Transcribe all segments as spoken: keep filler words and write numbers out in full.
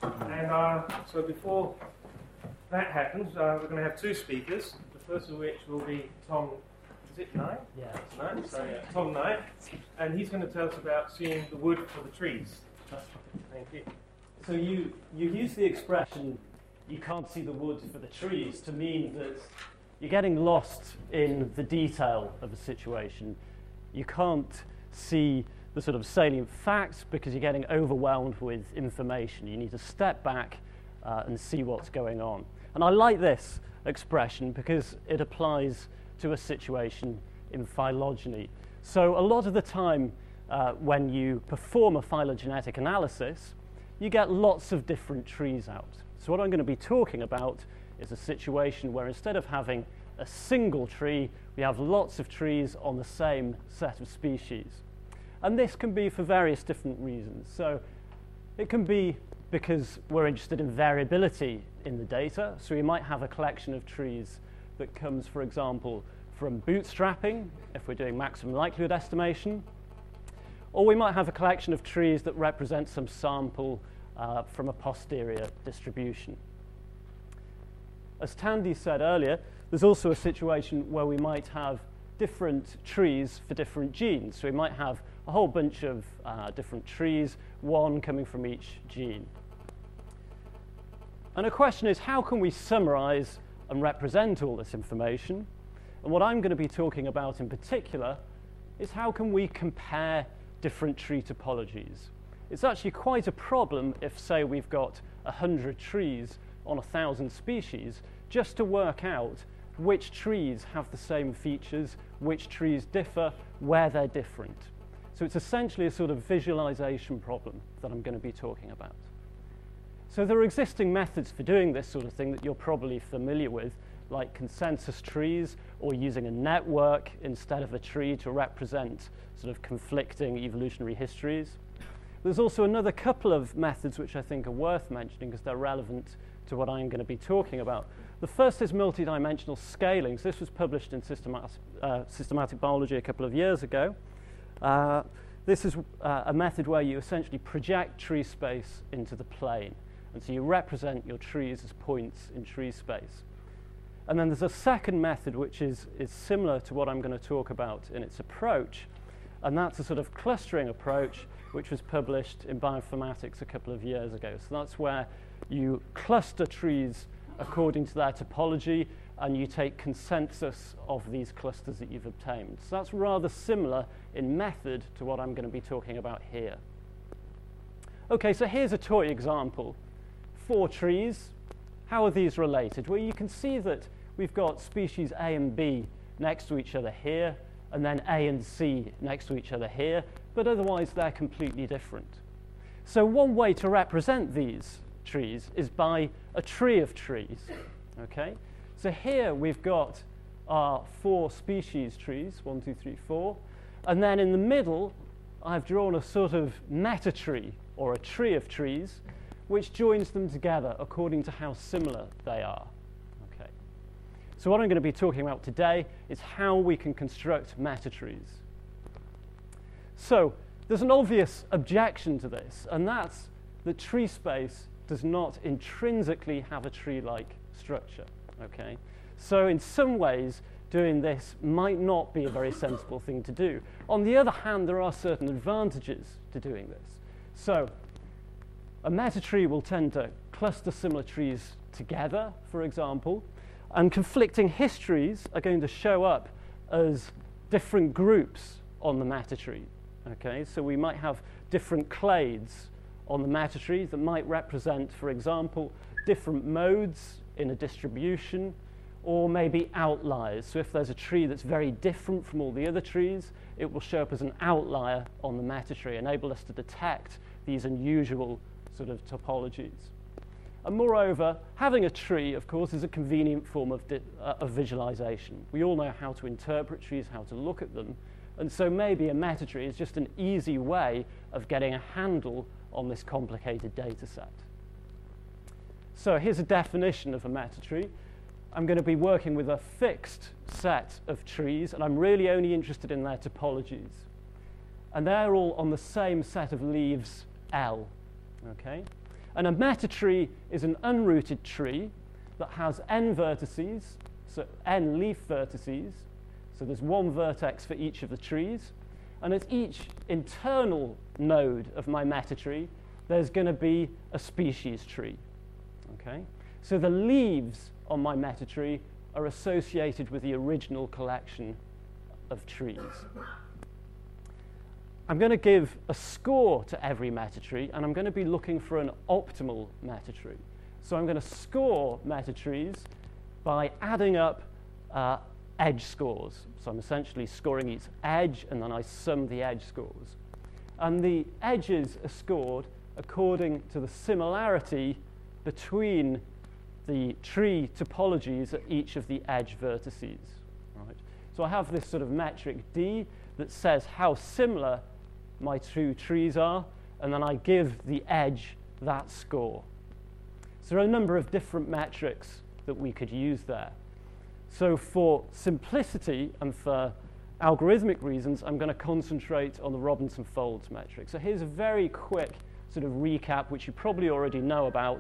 And uh, so before that happens, uh, we're going to have two speakers. The first of which will be Tom, is it Nye? Yeah. It's Nye, so yeah, Tom Nye. And he's going to tell us about seeing the wood for the trees. Thank you. So you, you use the expression, you can't see the wood for the trees, to mean that you're getting lost in the detail of a situation. You can't see the sort of salient facts because you're getting overwhelmed with information. You need to step back uh, and see what's going on. And I like this expression because it applies to a situation in phylogeny. So a lot of the time uh, when you perform a phylogenetic analysis, you get lots of different trees out. So what I'm going to be talking about is a situation where instead of having a single tree, we have lots of trees on the same set of species. And this can be for various different reasons. So it can be because we're interested in variability in the data. So we might have a collection of trees that comes, for example, from bootstrapping, if we're doing maximum likelihood estimation. Or we might have a collection of trees that represent some sample uh, from a posterior distribution. As Tandy said earlier, there's also a situation where we might have different trees for different genes. So we might have a whole bunch of uh, different trees, one coming from each gene. And the question is, how can we summarize and represent all this information? And what I'm going to be talking about in particular is how can we compare different tree topologies. It's actually quite a problem if, say, we've got one hundred trees on one thousand species, just to work out which trees have the same features, which trees differ, where they're different. So it's essentially a sort of visualization problem that I'm going to be talking about. So there are existing methods for doing this sort of thing that you're probably familiar with, like consensus trees or using a network instead of a tree to represent sort of conflicting evolutionary histories. There's also another couple of methods which I think are worth mentioning because they're relevant to what I'm going to be talking about. The first is multidimensional scaling. So this was published in Systemat uh, Systematic Biology a couple of years ago. Uh, this is uh, a method where you essentially project tree space into the plane. And so you represent your trees as points in tree space. And then there's a second method which is, is similar to what I'm going to talk about in its approach. And that's a sort of clustering approach which was published in Bioinformatics a couple of years ago. So that's where you cluster trees according to their topology, and you take consensus of these clusters that you've obtained. So that's rather similar in method to what I'm going to be talking about here. Okay, so here's a toy example. Four trees. How are these related? Well, you can see that we've got species A and B next to each other here, and then A and C next to each other here, but otherwise they're completely different. So one way to represent these trees is by a tree of trees. Okay? So here we've got our four species trees, one, two, three, four, and then in the middle I've drawn a sort of meta tree, or a tree of trees, which joins them together according to how similar they are. Okay. So what I'm going to be talking about today is how we can construct meta trees. So there's an obvious objection to this, and that's that tree space does not intrinsically have a tree-like structure. Okay? So in some ways, doing this might not be a very sensible thing to do. On the other hand, there are certain advantages to doing this. So a meta-tree will tend to cluster similar trees together, for example, and conflicting histories are going to show up as different groups on the meta-tree. Okay? So we might have different clades on the meta-tree that might represent, for example, different modes in a distribution, or maybe outliers. So if there's a tree that's very different from all the other trees, it will show up as an outlier on the meta-tree, enable us to detect these unusual sort of topologies. And moreover, having a tree, of course, is a convenient form of, uh, of visualization. We all know how to interpret trees, how to look at them, and so maybe a meta-tree is just an easy way of getting a handle on this complicated data set. So here's a definition of a meta-tree. I'm going to be working with a fixed set of trees, and I'm really only interested in their topologies. And they're all on the same set of leaves L. Okay? And a metatree is an unrooted tree that has n vertices, so n leaf vertices. So there's one vertex for each of the trees. And at each internal node of my metatree, there's going to be a species tree. Okay? So the leaves on my metatree are associated with the original collection of trees. I'm going to give a score to every metatree, and I'm going to be looking for an optimal metatree. So I'm going to score metatrees by adding up uh, edge scores. So I'm essentially scoring each edge, and then I sum the edge scores. And the edges are scored according to the similarity between the tree topologies at each of the edge vertices. Right? So I have this sort of metric D that says how similar my two trees are, and then I give the edge that score. So there are a number of different metrics that we could use there. So for simplicity and for algorithmic reasons, I'm going to concentrate on the Robinson-Folds metric. So here's a very quick sort of recap, which you probably already know about,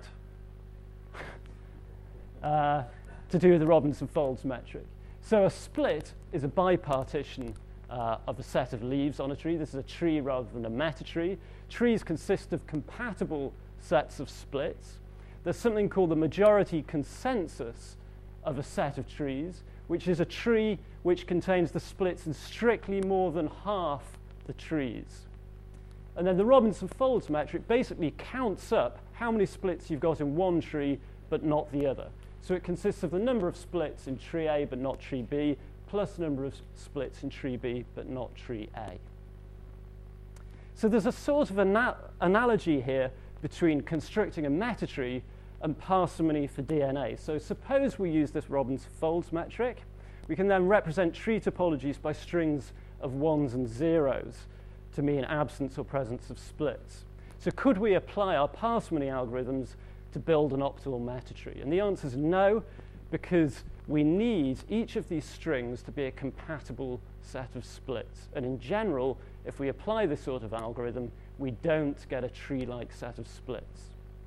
uh, to do with the Robinson-Folds metric. So a split is a bipartition uh, of a set of leaves on a tree. This is a tree rather than a metatree. Trees consist of compatible sets of splits. There's something called the majority consensus of a set of trees, which is a tree which contains the splits in strictly more than half the trees. And then the Robinson-Folds metric basically counts up how many splits you've got in one tree but not the other. So it consists of the number of splits in tree A but not tree B, plus the number of splits in tree B but not tree A. So there's a sort of ana analogy here between constructing a metatree and parsimony for D N A. So suppose we use this Robinson-Folds metric. We can then represent tree topologies by strings of ones and zeros to mean absence or presence of splits. So could we apply our parsimony algorithms to build an optimal metatree? And the answer is no, because we need each of these strings to be a compatible set of splits. And in general, if we apply this sort of algorithm, we don't get a tree-like set of splits.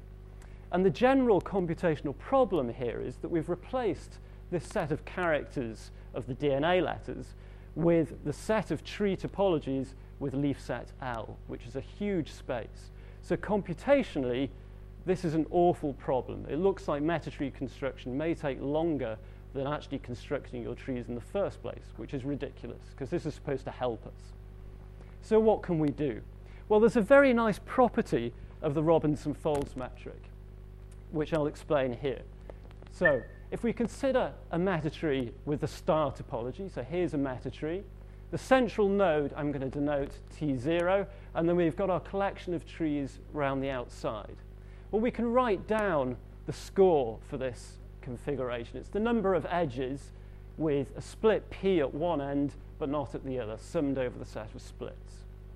And the general computational problem here is that we've replaced this set of characters of the D N A letters with the set of tree topologies with leaf set L, which is a huge space. So computationally, this is an awful problem. It looks like metatree construction may take longer than actually constructing your trees in the first place, which is ridiculous, because this is supposed to help us. So what can we do? Well, there's a very nice property of the Robinson-Folds metric, which I'll explain here. So if we consider a metatree with the star topology, so here's a metatree, the central node I'm going to denote T zero, and then we've got our collection of trees around the outside. Well, we can write down the score for this configuration. It's the number of edges with a split P at one end, but not at the other, summed over the set of splits.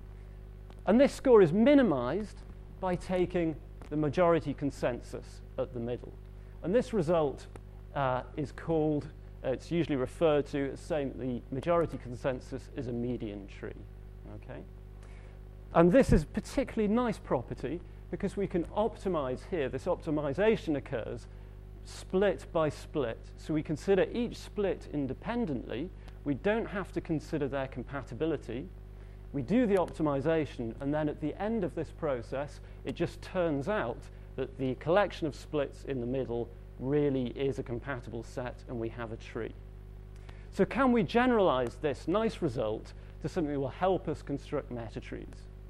And this score is minimized by taking the majority consensus at the middle. And this result uh, is called, uh, it's usually referred to as saying that the majority consensus is a median tree. Okay? And this is a particularly nice property because we can optimize here. This optimization occurs split by split. So we consider each split independently. We don't have to consider their compatibility. We do the optimization, and then at the end of this process, it just turns out that the collection of splits in the middle really is a compatible set, and we have a tree. So can we generalize this nice result to something that will help us construct metatrees?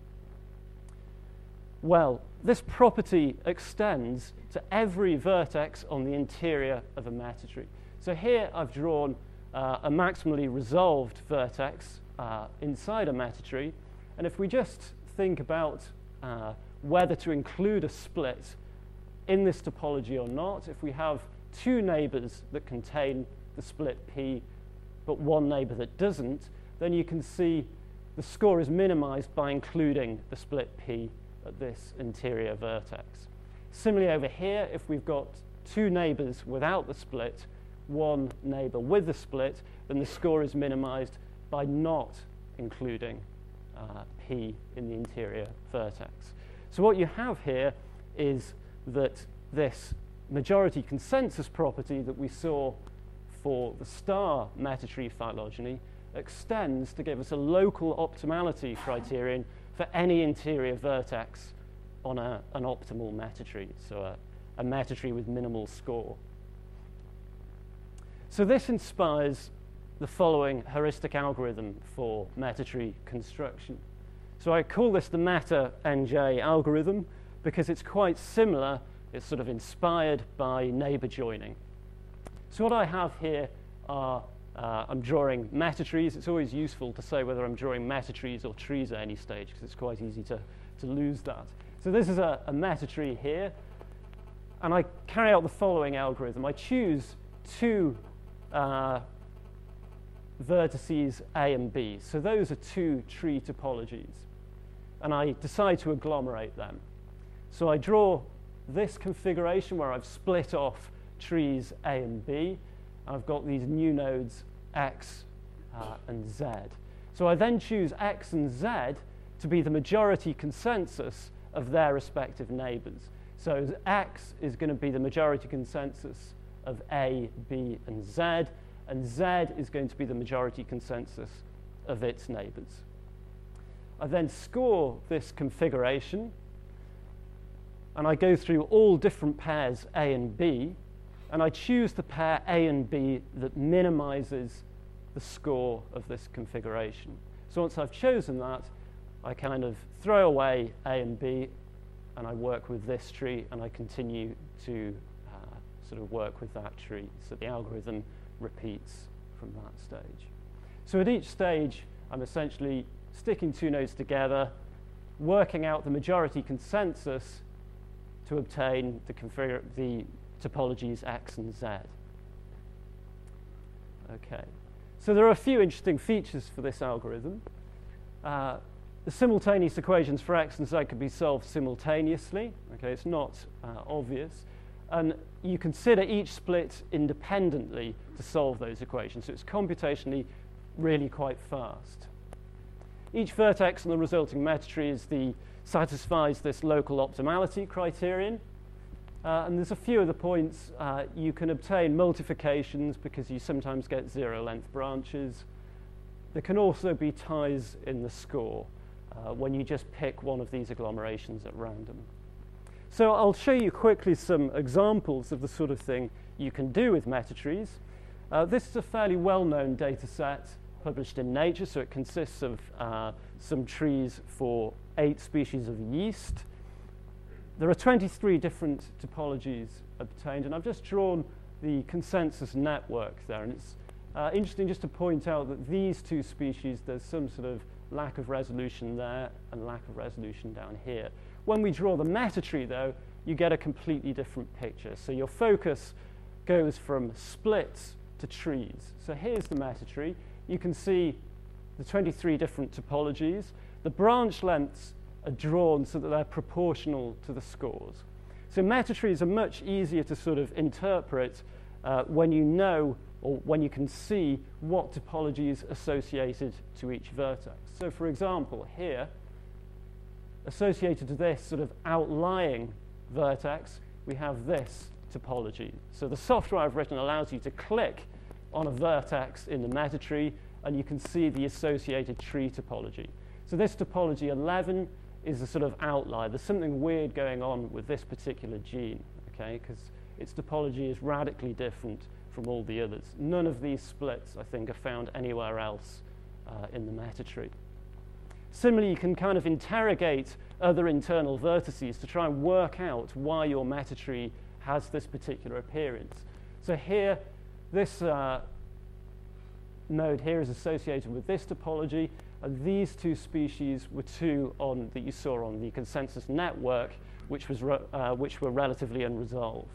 Well, this property extends to every vertex on the interior of a metatree. So here I've drawn uh, a maximally resolved vertex uh, inside a metatree. And if we just think about uh, whether to include a split in this topology or not, if we have two neighbors that contain the split P, but one neighbor that doesn't, then you can see the score is minimized by including the split P at this interior vertex. Similarly over here, if we've got two neighbors without the split, one neighbor with the split, then the score is minimized by not including uh, P in the interior vertex. So what you have here is that this majority consensus property that we saw for the star meta-tree phylogeny extends to give us a local optimality criterion for any interior vertex on a, an optimal meta-tree, so a, a meta-tree with minimal score. So this inspires the following heuristic algorithm for meta-tree construction. So I call this the meta-N J algorithm because it's quite similar. It's sort of inspired by neighbor joining. So what I have here are, uh, I'm drawing meta-trees. It's always useful to say whether I'm drawing meta-trees or trees at any stage because it's quite easy to, to lose that. So this is a, a meta-tree here. And I carry out the following algorithm. I choose two uh, vertices A and B. So those are two tree topologies. And I decide to agglomerate them. So I draw this configuration where I've split off trees A and B. I've got these new nodes X uh, and Z. So I then choose X and Z to be the majority consensus of their respective neighbors. So X is going to be the majority consensus of A, B, and Z, and Z is going to be the majority consensus of its neighbors. I then score this configuration, and I go through all different pairs A and B, and I choose the pair A and B that minimizes the score of this configuration. So once I've chosen that, I kind of throw away A and B, and I work with this tree, and I continue to uh, sort of work with that tree. So the algorithm repeats from that stage. So at each stage, I'm essentially sticking two nodes together, working out the majority consensus to obtain the, configure the topologies X and Z. Okay. So there are a few interesting features for this algorithm. Uh, The simultaneous equations for X and Z can be solved simultaneously. Okay, it's not uh, obvious. And you consider each split independently to solve those equations. So it's computationally really quite fast. Each vertex in the resulting meta-tree is the, satisfies this local optimality criterion. Uh, and there's a few other points. Uh, you can obtain multiplications because you sometimes get zero-length branches. There can also be ties in the score. Uh, when you just pick one of these agglomerations at random. So I'll show you quickly some examples of the sort of thing you can do with meta-trees. Uh, this is a fairly well-known data set published in Nature, so it consists of uh, some trees for eight species of yeast. There are twenty-three different topologies obtained, and I've just drawn the consensus network there. And it's uh, interesting just to point out that these two species, there's some sort of lack of resolution there and lack of resolution down here. When we draw the meta-tree, though, you get a completely different picture. So your focus goes from splits to trees. So here's the meta-tree. You can see the twenty-three different topologies. The branch lengths are drawn so that they're proportional to the scores. So meta-trees are much easier to sort of interpret uh, when you know or when you can see what topology is associated to each vertex. So for example, here, associated to this sort of outlying vertex, we have this topology. So the software I've written allows you to click on a vertex in the meta-tree, and you can see the associated tree topology. So this topology eleven is a sort of outlier. There's something weird going on with this particular gene, okay, because its topology is radically different from all the others. None of these splits, I think, are found anywhere else uh, in the meta-tree. Similarly, you can kind of interrogate other internal vertices to try and work out why your meta-tree has this particular appearance. So here, this uh, node here is associated with this topology, and these two species were two on, that you saw on the consensus network, which, was re uh, which were relatively unresolved.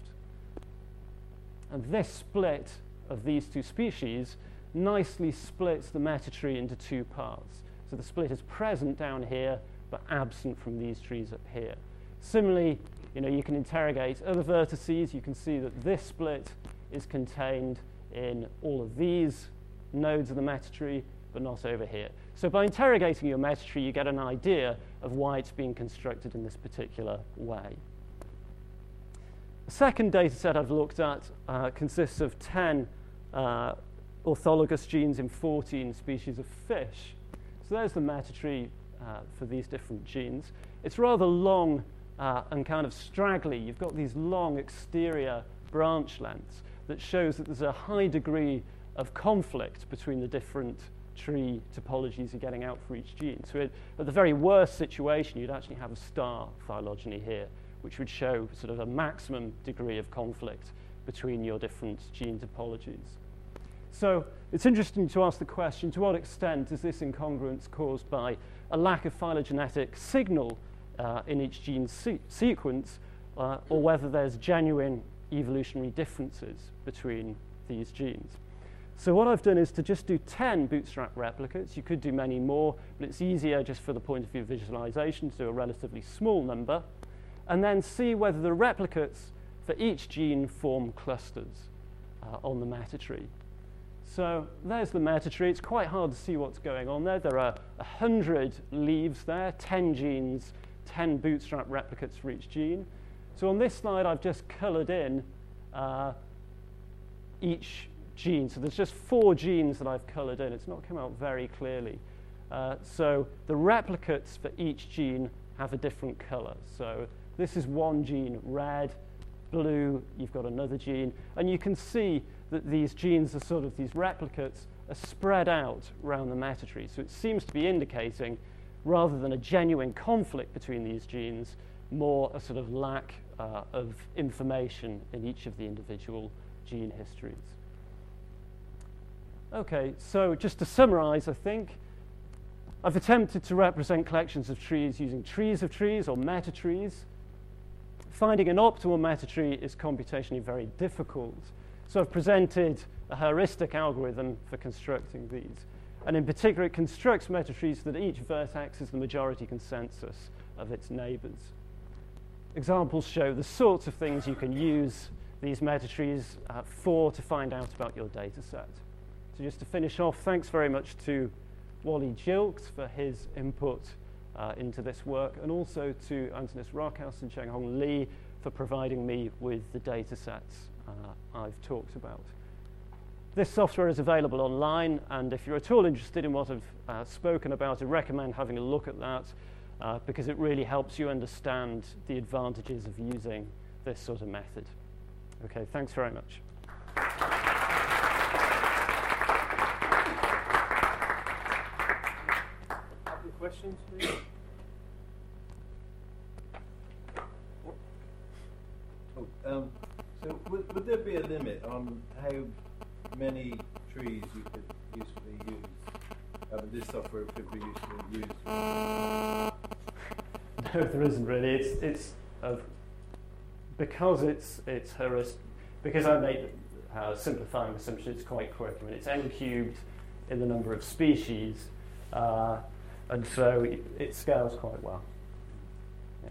And this split of these two species nicely splits the meta-tree into two parts. So the split is present down here, but absent from these trees up here. Similarly, you know, you can interrogate other vertices. You can see that this split is contained in all of these nodes of the meta-tree, but not over here. So by interrogating your meta-tree, you get an idea of why it's being constructed in this particular way. The second data set I've looked at uh, consists of ten uh, orthologous genes in fourteen species of fish. So there's the metatree uh, for these different genes. It's rather long uh, and kind of straggly. You've got these long exterior branch lengths that shows that there's a high degree of conflict between the different tree topologies you're getting out for each gene. So it, at the very worst situation, you'd actually have a star phylogeny here, which would show sort of a maximum degree of conflict between your different gene topologies. So it's interesting to ask the question, to what extent is this incongruence caused by a lack of phylogenetic signal uh, in each gene se sequence, uh, or whether there's genuine evolutionary differences between these genes? So what I've done is to just do ten bootstrap replicates. You could do many more, but it's easier just for the point of view of visualization to do a relatively small number, and then see whether the replicates for each gene form clusters uh, on the metatree. So there's the metatree. It's quite hard to see what's going on there. There are one hundred leaves there, ten genes, ten bootstrap replicates for each gene. So on this slide, I've just colored in uh, each gene. So there's just four genes that I've colored in. It's not come out very clearly. Uh, so the replicates for each gene have a different color. So this is one gene, red, blue, you've got another gene. And you can see that these genes are sort of, these replicates are spread out around the metatree. So it seems to be indicating, rather than a genuine conflict between these genes, more a sort of lack uh, of information in each of the individual gene histories. Okay, so just to summarize, I think, I've attempted to represent collections of trees using trees of trees or metatrees. Finding an optimal metatree is computationally very difficult. So I've presented a heuristic algorithm for constructing these. And in particular, it constructs metatrees so that each vertex is the majority consensus of its neighbors. Examples show the sorts of things you can use these metatrees uh, for to find out about your data set. So just to finish off, thanks very much to Wally Gilks for his input uh, into this work, and also to Antonis Rockhouse and Chenghong Li for providing me with the data sets uh, I've talked about. This software is available online, and if you're at all interested in what I've uh, spoken about, I recommend having a look at that uh, because it really helps you understand the advantages of using this sort of method. Okay, thanks very much. Questions, please? Oh, um, so would, would there be a limit on how many trees you could usefully use? I mean, this software could be usefully used. No, there isn't really. It's it's uh, because it's it's heuristic. Because I made uh, simplifying assumption. It's quite quick. I mean, it's n cubed in the number of species. Uh, And so it, it scales quite well. Yeah.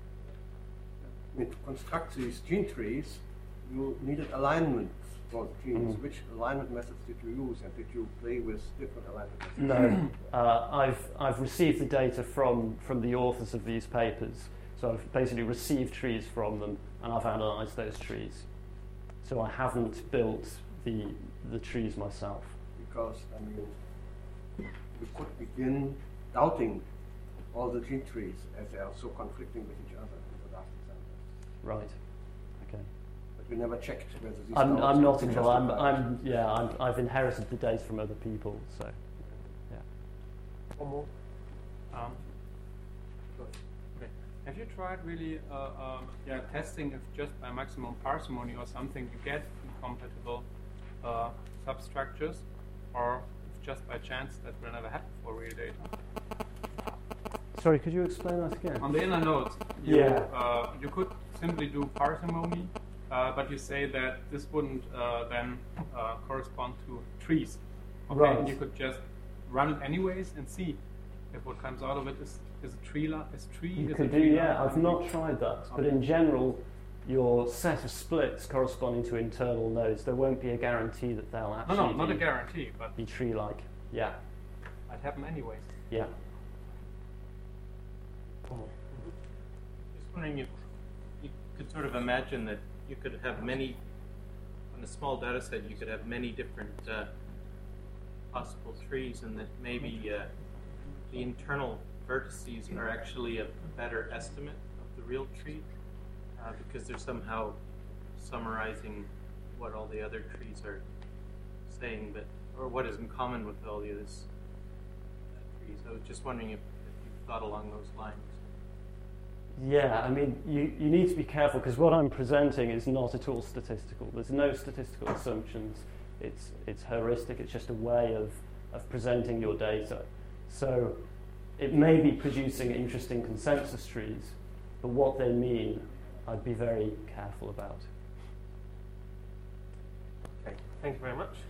I mean, to construct these gene trees, you needed alignment for the genes. Mm. Which alignment methods did you use, and did you play with different alignment methods? No, uh, I've I've received the data from from the authors of these papers. So I've basically received trees from them, and I've analysed those trees. So I haven't built the the trees myself. Because I mean, you could begin doubting all the gene trees as they are so conflicting with each other in the last example. Right. Okay. But we never checked whether these. I'm I'm not involved. I'm I'm yeah. I'm, I've inherited the data from other people. So yeah. One more. Um, okay. Have you tried really uh, um, yeah testing if just by maximum parsimony or something you get incompatible uh, substructures, or just by chance that will never happen for real data? Sorry, could you explain that again? On the inner nodes, you, yeah. uh, you could simply do parsimony, uh, but you say that this wouldn't uh, then uh, correspond to trees. Okay, right. And you could just run it anyways and see if what comes out of it is, is a tree. Is tree. You is could a do, tree yeah. I've not tried that, but in general, your set of splits corresponding to internal nodes, there won't be a guarantee that they'll actually no, no, not be, a guarantee, but be tree-like. Yeah. Might happen anyways. Yeah. Just wondering if you could sort of imagine that you could have many, on a small data set, you could have many different uh, possible trees, and that maybe uh, the internal vertices are actually a better estimate of the real tree, uh, because they're somehow summarizing what all the other trees are saying, but or what is in common with all the other uh, trees. I was just wondering if, if you thought along those lines. Yeah, I mean, you, you need to be careful because what I'm presenting is not at all statistical. There's no statistical assumptions. It's, it's heuristic. It's just a way of, of presenting your data. So it may be producing interesting consensus trees, but what they mean, I'd be very careful about. Okay, thank you very much.